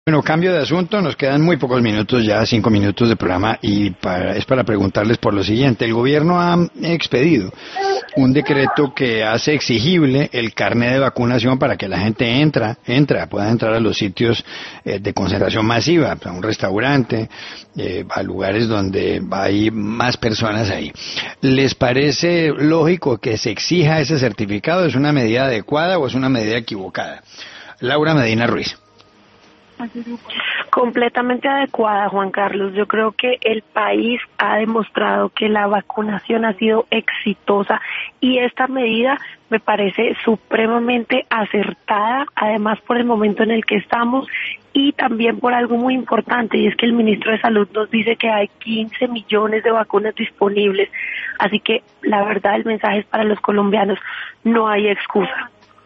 Bueno, cambio de asunto, nos quedan muy pocos minutos, ya 5 minutos de programa, y es para preguntarles por lo siguiente. El gobierno ha expedido un decreto que hace exigible el carnet de vacunación para que la gente pueda entrar a los sitios de concentración masiva, a un restaurante, a lugares donde hay más personas ahí. ¿Les parece lógico que se exija ese certificado? ¿Es una medida adecuada o es una medida equivocada? Laura Medina Ruiz. Completamente adecuada, Juan Carlos. Yo creo que el país ha demostrado que la vacunación ha sido exitosa y esta medida me parece supremamente acertada, además por el momento en el que estamos y también por algo muy importante, y es que el ministro de Salud nos dice que hay 15 millones de vacunas disponibles, así que la verdad el mensaje es para los colombianos, no hay excusa.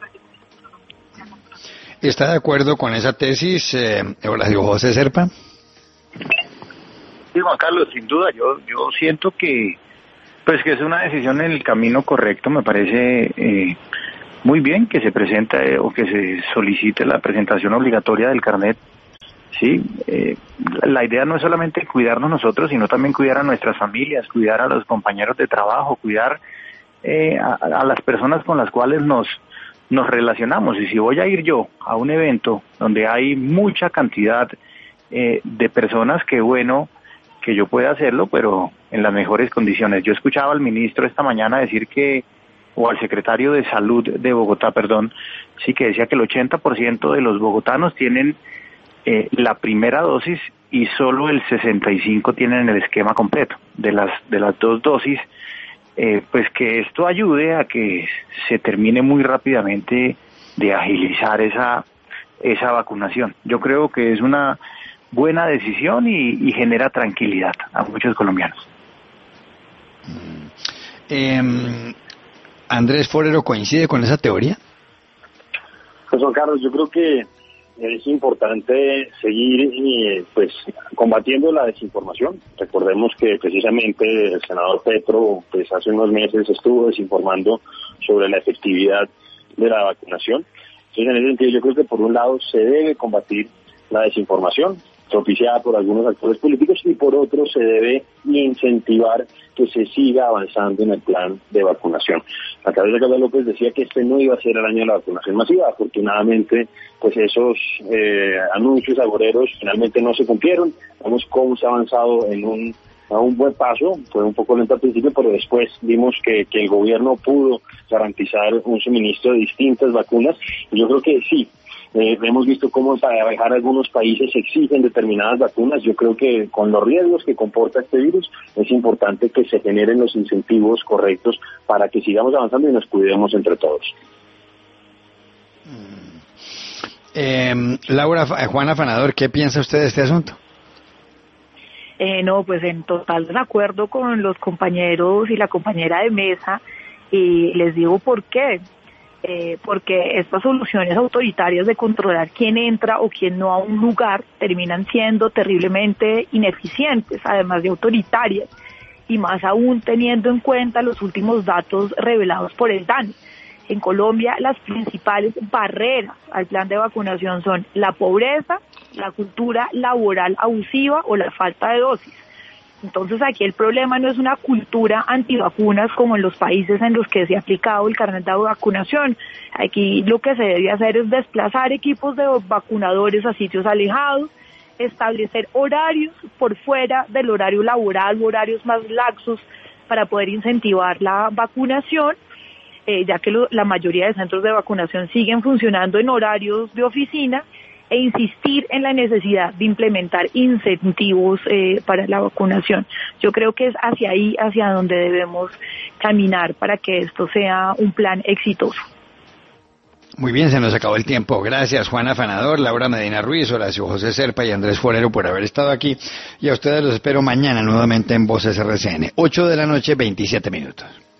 ¿Está de acuerdo con esa tesis, Horacio José Serpa? Sí, Juan Carlos, sin duda, yo siento que es una decisión en el camino correcto. Me parece muy bien que se presenta o que se solicite la presentación obligatoria del carnet. Sí, la idea no es solamente cuidarnos nosotros, sino también cuidar a nuestras familias, cuidar a los compañeros de trabajo, cuidar a las personas con las cuales nos relacionamos. Y si voy a ir yo a un evento donde hay mucha cantidad de personas, qué bueno que yo pueda hacerlo, pero en las mejores condiciones. Yo escuchaba al ministro esta mañana decir o al secretario de Salud de Bogotá, sí, que decía que el 80% de los bogotanos tienen la primera dosis y solo el 65% tienen el esquema completo de las 2 dosis. Pues que esto ayude a que se termine muy rápidamente de agilizar esa vacunación. Yo creo que es una buena decisión y genera tranquilidad a muchos colombianos. Andrés Forero, ¿coincide con esa teoría? Pues Juan Carlos, yo creo que es importante seguir combatiendo la desinformación. Recordemos que precisamente el senador Petro hace unos meses estuvo desinformando sobre la efectividad de la vacunación. Entonces, en ese sentido, yo creo que por un lado se debe combatir la desinformación propiciada por algunos actores políticos y por otro se debe incentivar que se siga avanzando en el plan de vacunación. La cabeza Carlos López decía que este no iba a ser el año de la vacunación masiva. Afortunadamente, esos anuncios agoreros finalmente no se cumplieron. Vemos cómo se ha avanzado a un buen paso. Fue un poco lento al principio, pero después vimos que el gobierno pudo garantizar un suministro de distintas vacunas. Y yo creo que sí. Hemos visto cómo para viajar a algunos países exigen determinadas vacunas. Yo creo que con los riesgos que comporta este virus es importante que se generen los incentivos correctos para que sigamos avanzando y nos cuidemos entre todos. Laura, Juan Afanador, ¿qué piensa usted de este asunto? No, pues en total desacuerdo con los compañeros y la compañera de mesa, y les digo por qué. Porque estas soluciones autoritarias de controlar quién entra o quién no a un lugar terminan siendo terriblemente ineficientes, además de autoritarias, y más aún teniendo en cuenta los últimos datos revelados por el DANI. En Colombia, las principales barreras al plan de vacunación son la pobreza, la cultura laboral abusiva o la falta de dosis. Entonces aquí el problema no es una cultura antivacunas como en los países en los que se ha aplicado el carnet de vacunación. Aquí lo que se debe hacer es desplazar equipos de vacunadores a sitios alejados, establecer horarios por fuera del horario laboral, horarios más laxos para poder incentivar la vacunación, ya que la mayoría de centros de vacunación siguen funcionando en horarios de oficina, e insistir en la necesidad de implementar incentivos para la vacunación. Yo creo que es hacia ahí, hacia donde debemos caminar para que esto sea un plan exitoso. Muy bien, se nos acabó el tiempo. Gracias, Juan Afanador, Laura Medina Ruiz, Horacio José Serpa y Andrés Forero por haber estado aquí. Y a ustedes los espero mañana nuevamente en Voces RCN, 8 de la noche, 27 minutos.